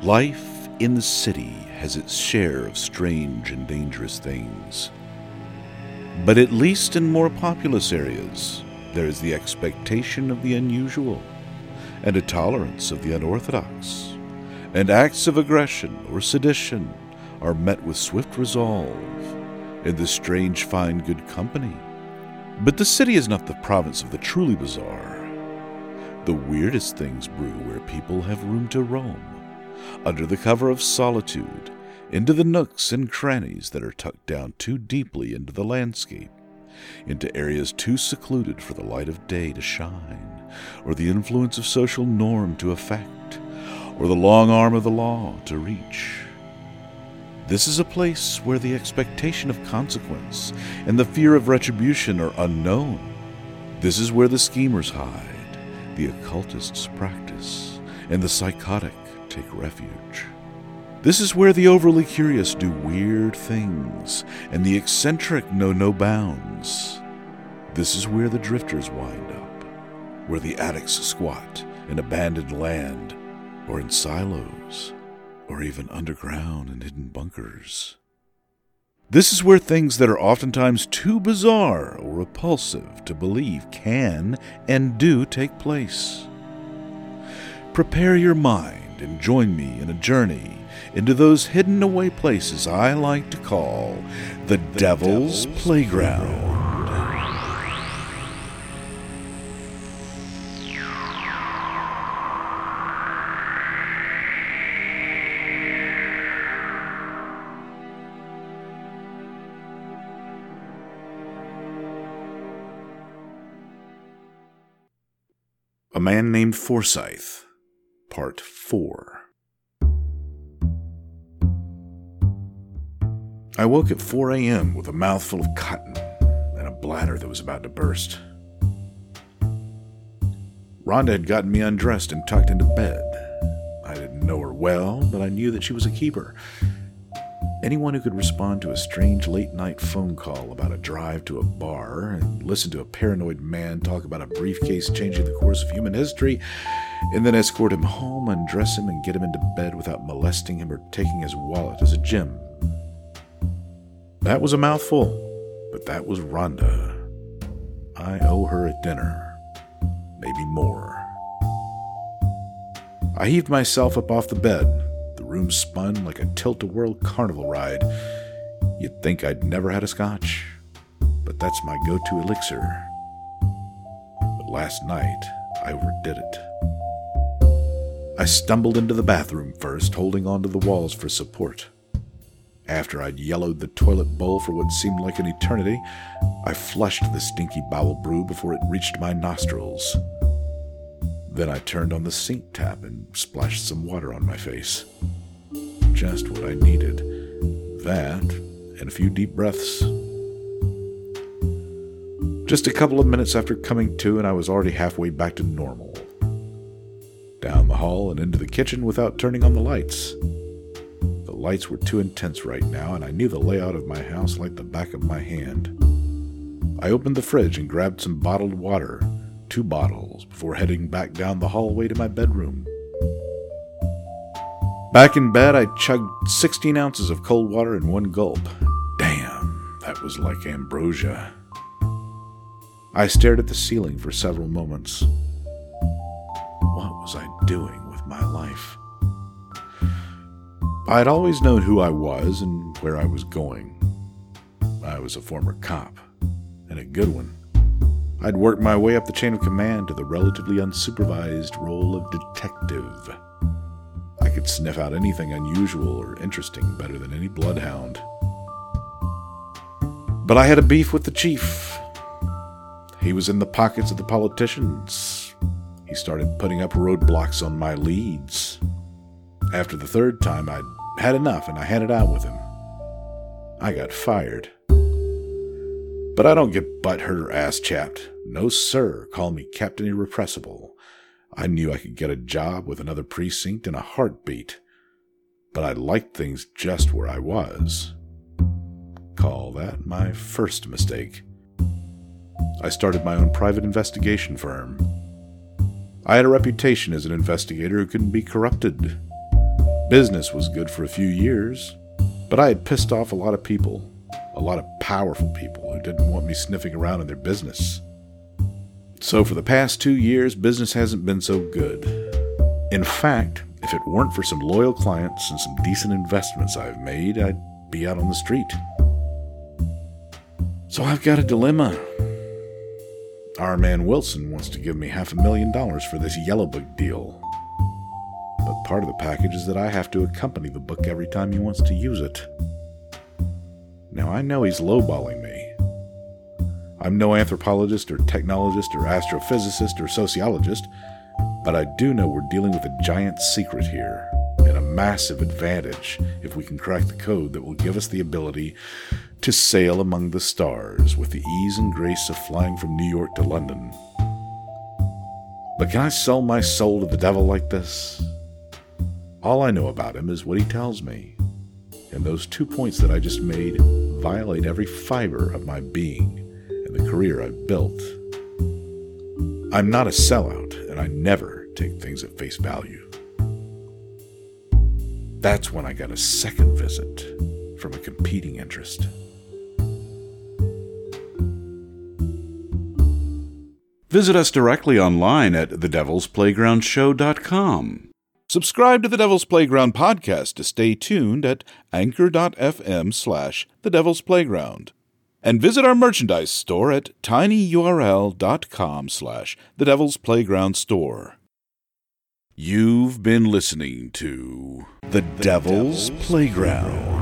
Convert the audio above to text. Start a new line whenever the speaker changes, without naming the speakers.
Life in the city has its share of strange and dangerous things. But at least in more populous areas, there is the expectation of the unusual and a tolerance of the unorthodox, and acts of aggression or sedition are met with swift resolve, and the strange find good company. But the city is not the province of the truly bizarre. The weirdest things brew where people have room to roam, under the cover of solitude, into the nooks and crannies that are tucked down too deeply into the landscape, into areas too secluded for the light of day to shine, or the influence of social norm to affect, or the long arm of the law to reach. This is a place where the expectation of consequence and the fear of retribution are unknown. This is where the schemers hide, the occultists practice, and the psychotic take refuge. This is where the overly curious do weird things, and the eccentric know no bounds. This is where the drifters wind up, where the addicts squat in abandoned land, or in silos, or even underground in hidden bunkers. This is where things that are oftentimes too bizarre or repulsive to believe can and do take place. Prepare your mind and join me in a journey into those hidden away places I like to call the Devil's Playground. A Man Named Forsyth, Part 4. I woke at 4 a.m. with a mouthful of cotton and a bladder that was about to burst. Rhonda had gotten me undressed and tucked into bed. I didn't know her well, but I knew that she was a keeper. Anyone who could respond to a strange late-night phone call about a drive to a bar and listen to a paranoid man talk about a briefcase changing the course of human history, and then escort him home, undress him, and get him into bed without molesting him or taking his wallet as a gem. That was a mouthful, but that was Rhonda. I owe her a dinner, maybe more. I heaved myself up off the bed. The room spun like a tilt-a-whirl carnival ride. You'd think I'd never had a scotch, but that's my go-to elixir. But last night, I overdid it. I stumbled into the bathroom first, holding onto the walls for support. After I'd yellowed the toilet bowl for what seemed like an eternity, I flushed the stinky bowel brew before it reached my nostrils. Then I turned on the sink tap and splashed some water on my face. Just what I needed. That, and a few deep breaths. Just a couple of minutes after coming to, and I was already halfway back to normal. Down the hall and into the kitchen without turning on the lights. The lights were too intense right now, and I knew the layout of my house like the back of my hand. I opened the fridge and grabbed some bottled water, 2 bottles, before heading back down the hallway to my bedroom. Back in bed, I chugged 16 ounces of cold water in one gulp. Damn, that was like ambrosia. I stared at the ceiling for several moments. What was I doing with my life? I had always known who I was and where I was going. I was a former cop, and a good one. I'd worked my way up the chain of command to the relatively unsupervised role of detective. I could sniff out anything unusual or interesting better than any bloodhound. But I had a beef with the chief. He was in the pockets of the politicians. He started putting up roadblocks on my leads. After the 3rd time, I'd had enough and I had it out with him. I got fired. But I don't get butthurt or ass-chapped. No, sir. Call me Captain Irrepressible. I knew I could get a job with another precinct in a heartbeat. But I liked things just where I was. Call that my first mistake. I started my own private investigation firm. I had a reputation as an investigator who couldn't be corrupted. Business was good for a few years, but I had pissed off a lot of people, a lot of powerful people who didn't want me sniffing around in their business. So for the past 2 years, business hasn't been so good. In fact, if it weren't for some loyal clients and some decent investments I've made, I'd be out on the street. So I've got a dilemma. Our man Wilson wants to give me $500,000 for this Yellow Book deal. But part of the package is that I have to accompany the book every time he wants to use it. Now, I know he's lowballing me. I'm no anthropologist or technologist or astrophysicist or sociologist, but I do know we're dealing with a giant secret here and a massive advantage if we can crack the code that will give us the ability to sail among the stars with the ease and grace of flying from New York to London. But can I sell my soul to the devil like this? All I know about him is what he tells me, and those 2 points that I just made violate every fiber of my being and the career I've built. I'm not a sellout, and I never take things at face value. That's when I got a second visit from a competing interest.
Visit us directly online at thedevilsplaygroundshow.com.
Subscribe to the Devil's Playground podcast to stay tuned at anchor.fm/thedevilsplayground. And visit our merchandise store at tinyurl.com/thedevilsplaygroundstore. You've been listening to The Devil's Playground.